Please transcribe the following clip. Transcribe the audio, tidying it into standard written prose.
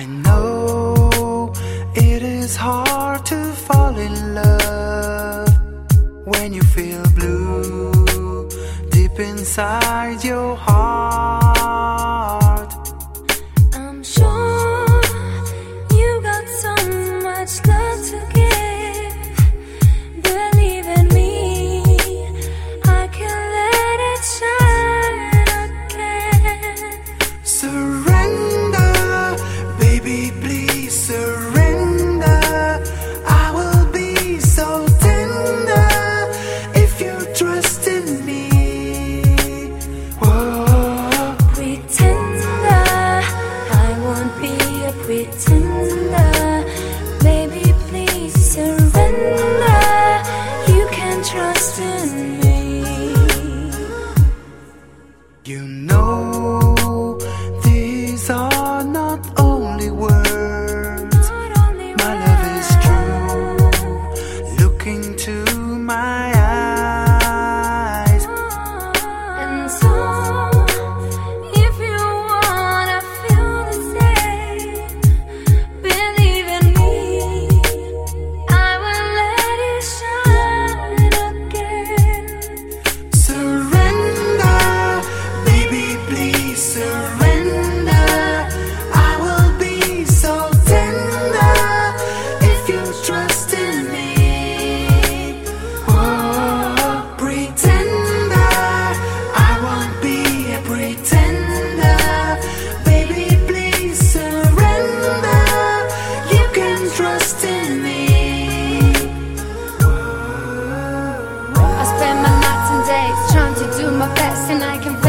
know it is hard to fall in love when you feel blue deep inside your heart. I'm sure you got so much love to give. Believe in me, I can let it shine again. Surrender, baby, please surrender. I will be so tender if you trust in me. Whoa. Pretender, I won't be a pretender. Baby, please surrender. You can trust in me. You know these are not only words. My love is true. Look into my eyes. And so, if you wanna feel the same, believe in me, I will let it shine again. Surrender, baby, please surrender. I will be so tender if you trust in me. Whoa. Pretender, I won't be a pretender. Baby, please surrender. You can trust in me. I spend my nights and days trying to do my best, and I can